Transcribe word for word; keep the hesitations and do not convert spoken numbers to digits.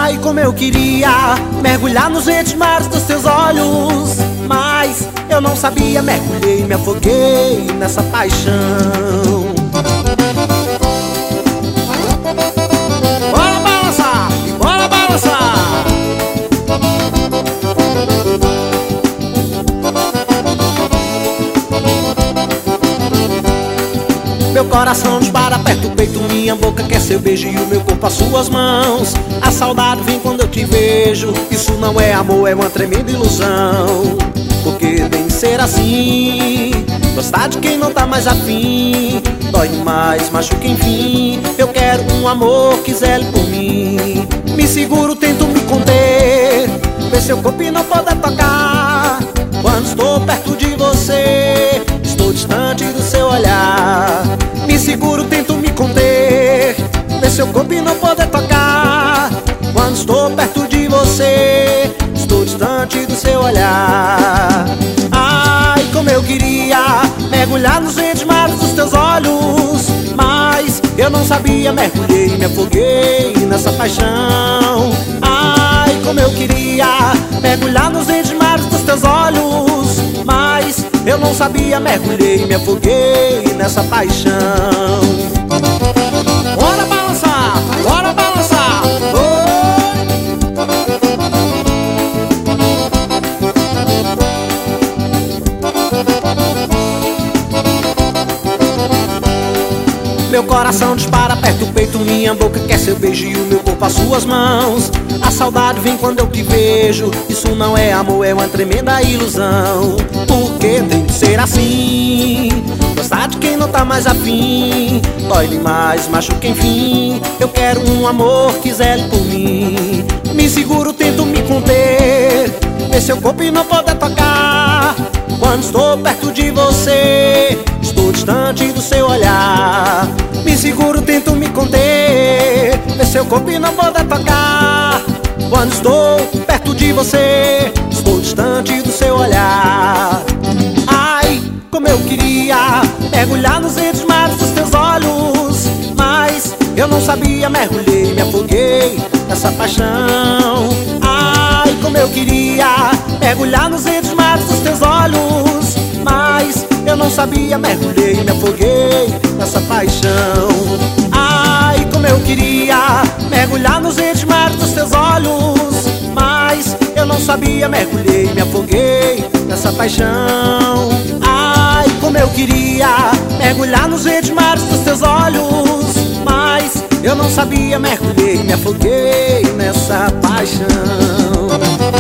Ai, como eu queria mergulhar nos verdes mares dos teus olhos, mas eu não sabia, mergulhei e me afoguei nessa paixão. Bora balançar, e bora balançar. Meu coração dispara, aperta o peito, minha boca quer seu beijo e o meu corpo as suas mãos. A saudade vem quando eu te vejo, isso não é amor, é uma tremenda ilusão. Porque tem que ser assim, gostar de quem não tá mais afim. Dói demais, machuca enfim. Eu quero um amor que zele por mim. Me seguro, tento me conter, ver seu corpo e não poder tocar. Quando estou perto de você, estou distante do seu olhar. Me seguro, tento me conter, ver seu corpo e não poder tocar. Quando estou perto de você, estou distante do seu olhar. Ai, como eu queria mergulhar nos verdes mares dos teus olhos, mas eu não sabia, mergulhei e me afoguei nessa paixão. Ai, como eu queria mergulhar nos verdes mares dos teus olhos, mas eu não sabia, mergulhei e me afoguei nessa paixão. Bora balançar, bora balançar, oi. Meu coração dispara, aperta o peito, minha boca quer seu beijo e o meu corpo as suas mãos. A saudade vem quando eu te vejo, isso não é amor, é uma tremenda ilusão. Porque tem que ser assim, gostar de quem não tá mais afim. Dói demais, machuca enfim. Eu quero um amor que zele por mim. Me seguro, tento me conter, ver seu corpo e não poder tocar. Quando estou perto de você, estou distante do seu olhar. Me seguro, tento me conter, ver seu corpo e não poder tocar. Quando estou perto de você, estou distante do seu olhar. Ai, como eu queria mergulhar nos verdes mares dos teus olhos, mas eu não sabia, mergulhei e me afoguei nessa paixão. Ai, como eu queria mergulhar nos verdes mares dos teus olhos, mas eu não sabia, mergulhei e me afoguei nessa paixão. Ai, como eu queria mergulhar nos verdes mares dos teus olhos, mas eu não sabia, mergulhei e me afoguei nessa paixão. Ai, como eu queria mergulhar nos verdes mares dos teus olhos, mas eu não sabia, mergulhei e me afoguei nessa paixão.